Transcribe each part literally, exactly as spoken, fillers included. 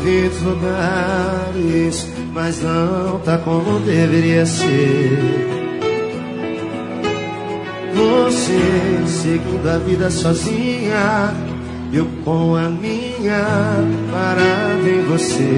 eventos, lugares, mas não tá como deveria ser. Você seguindo a vida sozinha, eu com a minha parada em você.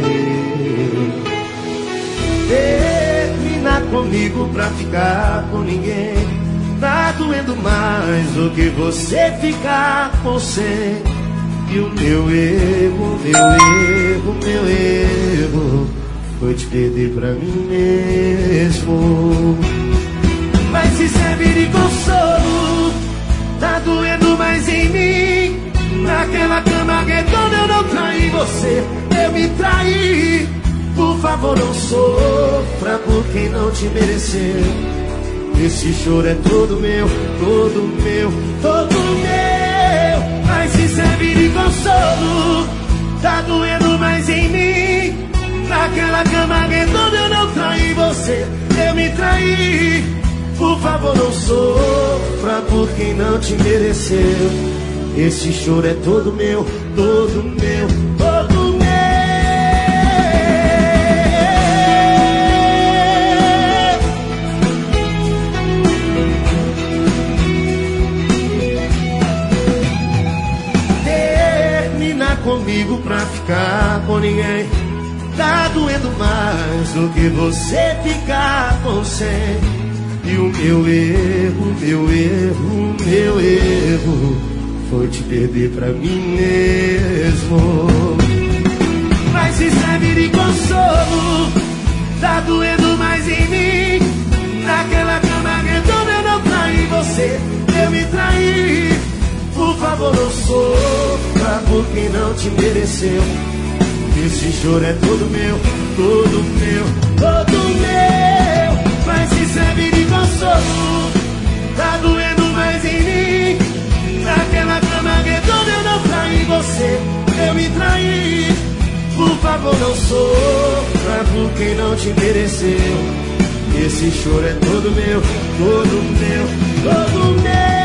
Terminar comigo pra ficar com ninguém, tá doendo mais do que você ficar com você. E o meu erro, meu erro, meu erro foi te perder pra mim mesmo. Mas se serve de consolo, tá doendo mais em mim. Naquela cama redonda eu não traí você, eu me traí. Por favor não sofra por quem não te mereceu. Esse choro é todo meu, todo meu, todo meu. Mas se serve de consolo, tá doendo mais em mim. Naquela cama redonda eu não traí você, eu me traí. Por favor não sofra por quem não te mereceu. Esse choro é todo meu, todo meu, todo meu. Terminar comigo pra ficar com ninguém, tá doendo mais do que você ficar com você. E o meu erro, meu erro, meu erro foi te perder pra mim mesmo. Mas se serve de consolo, tá doendo mais em mim. Naquela cama redonda eu não traí você, eu me traí. Por favor não sofra por quem não te mereceu. Esse choro é todo meu, todo meu, todo meu. Mas se serve de consolo, tá doendo mais em mim. Naquela cama redonda eu não traí você, eu me traí. Por favor não sofra por quem não te mereceu. Esse choro é todo meu, todo meu, todo meu.